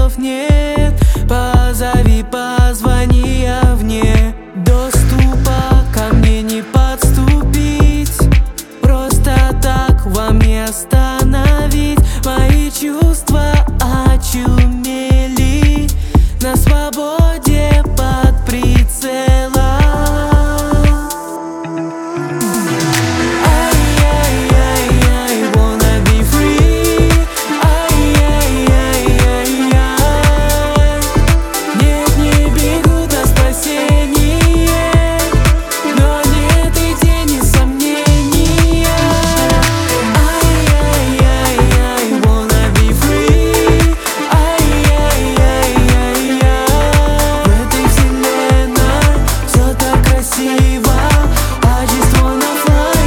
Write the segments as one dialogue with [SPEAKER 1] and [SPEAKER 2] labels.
[SPEAKER 1] слов нет. Позови, позвони, я вне доступа, ко мне не подступить. Просто так вам не остановить. Мои чувства очумели, на свободе под прицелом. Ай-яй-яй-яй, wanna be free. Ай-яй-яй-яй-яй, нет, не бегу на спасение, но нет и тени сомнения. Ай-яй-яй-яй, wanna be free. Ай-яй-яй-яй-яй, в этой вселенной все так красиво. I just wanna fly,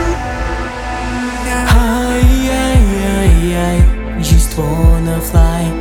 [SPEAKER 1] ай-яй-яй-яй, just wanna fly.